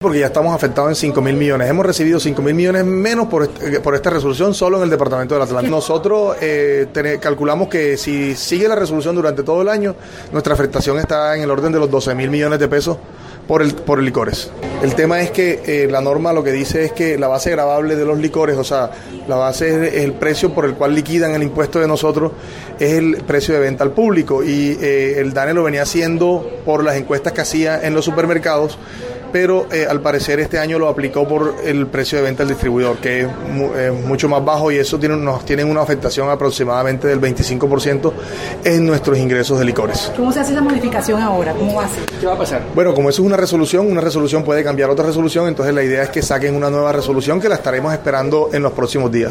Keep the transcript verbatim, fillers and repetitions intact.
Porque ya estamos afectados en cinco mil millones. Hemos recibido cinco mil millones menos por, este, por esta resolución solo en el departamento del Atlántico. Nosotros eh, ten, calculamos que si sigue la resolución durante todo el año, nuestra afectación está en el orden de los doce mil millones de pesos por el por el licores. El tema es que eh, la norma lo que dice es que la base gravable de los licores, o sea, la base es, es el precio por el cual liquidan el impuesto de nosotros, es el precio de venta al público. Y eh, el DANE lo venía haciendo por las encuestas que hacía en los supermercados, pero eh, al parecer este año lo aplicó por el precio de venta al distribuidor, que es mu eh, mucho más bajo, y eso tiene, nos tiene una afectación aproximadamente del veinticinco por ciento en nuestros ingresos de licores. ¿Cómo se hace esa modificación ahora? ¿Cómo va a ser? ¿Qué va a pasar? Bueno, como eso es una resolución, una resolución puede cambiar otra resolución, entonces la idea es que saquen una nueva resolución que la estaremos esperando en los próximos días.